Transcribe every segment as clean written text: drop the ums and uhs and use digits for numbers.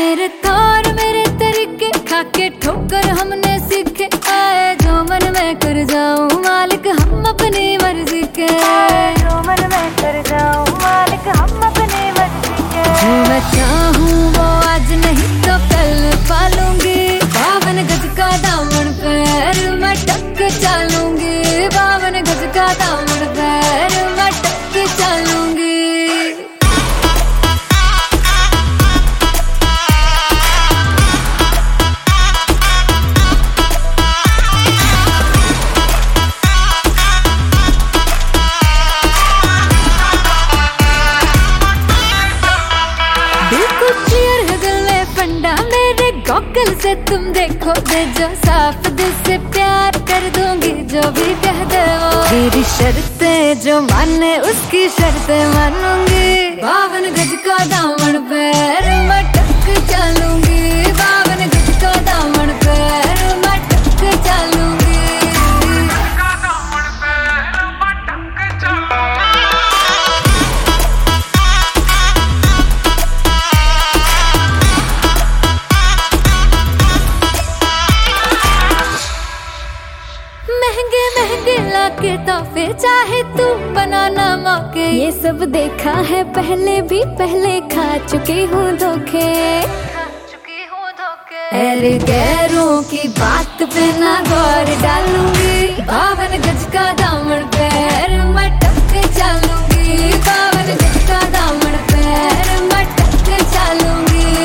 मेरे तौर मेरे तरीके खाके ठोकर हमने सीखे, आए जो मन में कर जाऊं मालिक हम अपनी मर्जी के, जो मन में कर जाऊं मालिक हम अपनी मर्जी के। जो मैं चाहूं वो आज नहीं तो कल पालूंगी, 52 गज का दामन पैर मैं टक चालूंगी, 52 गज का दामन पैर मैं टक चालूंगी। गॉगल से तुम देखो दे जो साफ दिल से प्यार कर दूंगी, जो भी कह दे वो मेरी शर्तें जो माने उसकी शर्तें मानूंगी, 52 गज का दामन पैर मैं टक चालूंगी, 52 गज का दामन पैर मैं टक चालूंगी। महंगे महंगे लाके तोहफे चाहे तू बनाना मौके, ये सब देखा है पहले भी, पहले खा चुकी हूँ धोखे, अरे गैरों की बात पे ना गौर डालूंगी, 52 गज का दामन पैर मैं टक चालूंगी, 52 गज का दामन पैर मैं टक चालूंगी।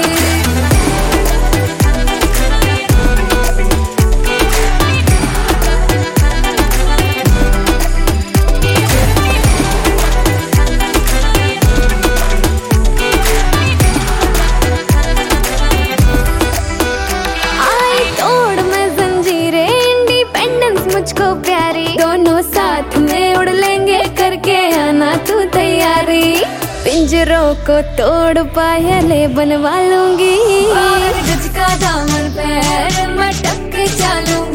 मुझको प्यारी दोनों साथ में उड़ लेंगे, करके आना तू तैयारी, पिंजरों को तोड़ पायले बनवा लूंगी, 52 गज का दामन पैर मैं टक चालूंगी।